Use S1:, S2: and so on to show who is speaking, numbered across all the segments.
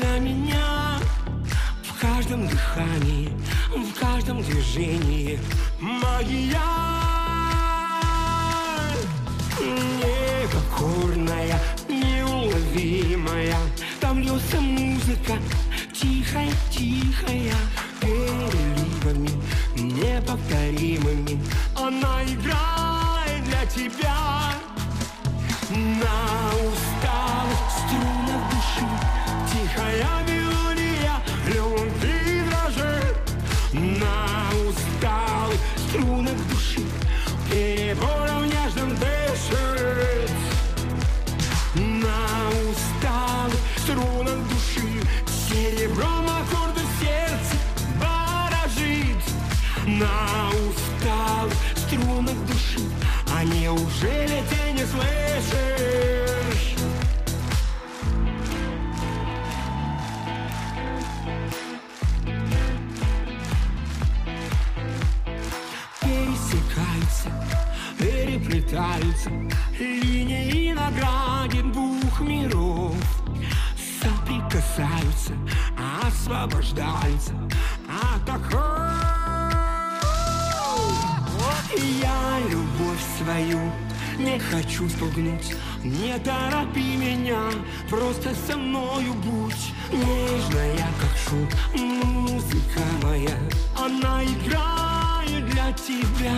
S1: для меня в каждом дыхании, в каждом движении магия. Непокорная, неуловимая, там льется музыка, тихая, тихая, переливами неповторимыми. Она играет для тебя на усталых струнах души. Тихая мелодия любви дрожит на усталых струнах души. Перебором нежным дышит на усталых струнах души. Серебром аккорды сердца баражит на усталых струнах души. А неужели ты не слышишь? Пересекаются, переплетаются линии на грани двух миров. Соприкасаются, освобождаются от оков. Я любовь свою не хочу спугнуть. Не торопи меня, просто со мною будь. Нежная, как шут, музыка моя, она играет для тебя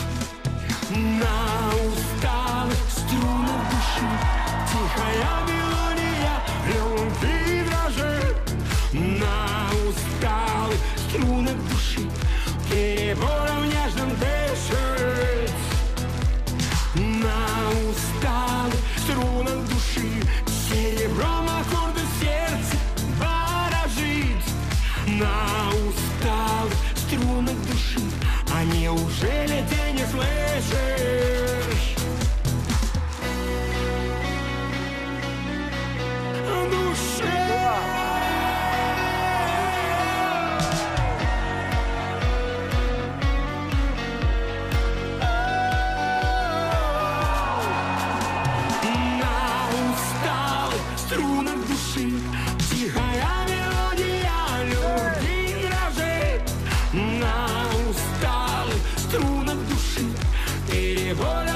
S1: на усталых струнах души. Тихая мелодия любви дрожит на усталых струнах души. Перебором нежным дышит на усталых струнах души. Серебром аккорды сердца баражит на усталых струнах души. А неужели ты не слышишь? Тихая мелодия любви дрожит на усталых струнах души. Перебор